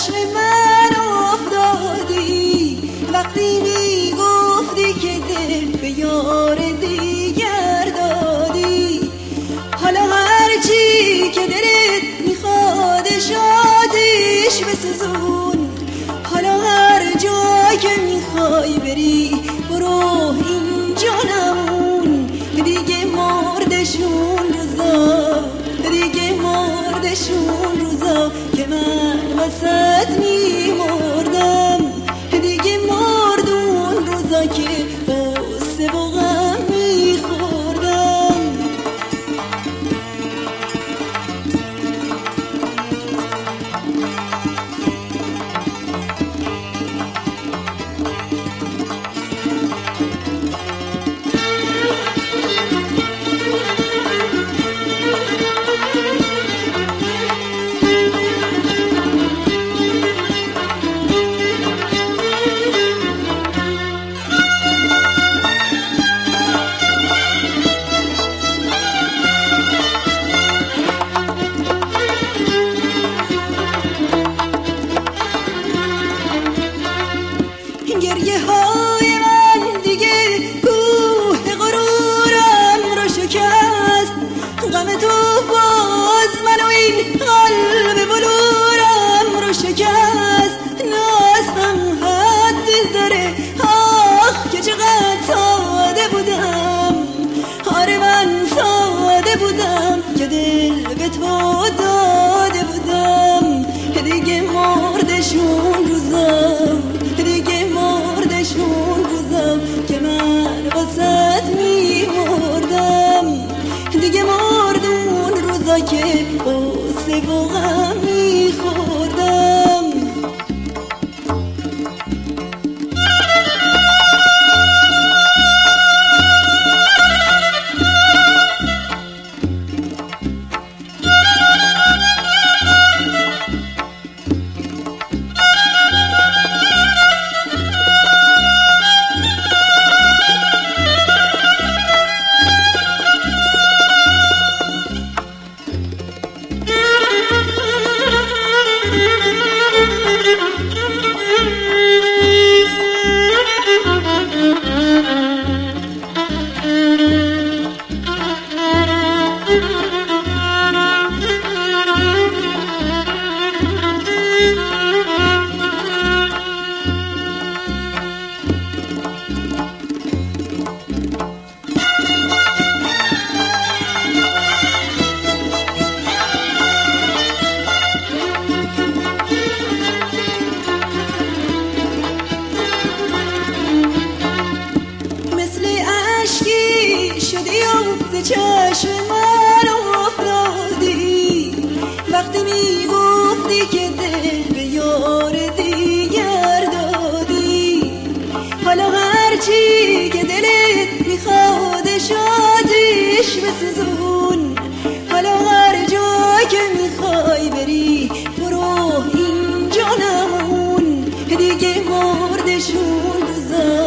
چشم من افتادی وقتی میگفتی که دل به یار دیگر دادی. حالا هرچی که دلت میخوادش آتیش بسوزون. حالا هر جا که میخوای بری برو، اینجا نمون. دیگه مردشون روزا، دیگه مردشون روزا که من وسط میمردم. دیگه مردون روزا که غصه و غم میخوردم. گریه های من دیگه کوه غرورم رو شکست. غم تو باز منو این قلب بلورم رو شکست. نازم حد داره، آخ که چقدر ساده بودم. آره من ساده بودم که دل به تو داده بودم. دیگه مردشون روزا، دیگه مردشون روزا که من واسط میمردم. دیگه مردون روزا که غصه و غم میخوردم. چشم من افتادی وقتی میگفتی که دل به یار دیگر دادی. حالا هرچی که دلت میخوادش آتیش بسوزون. حالا هر جا که میخوای بری برو، اینجا نمون. دیگه مردشون روزا،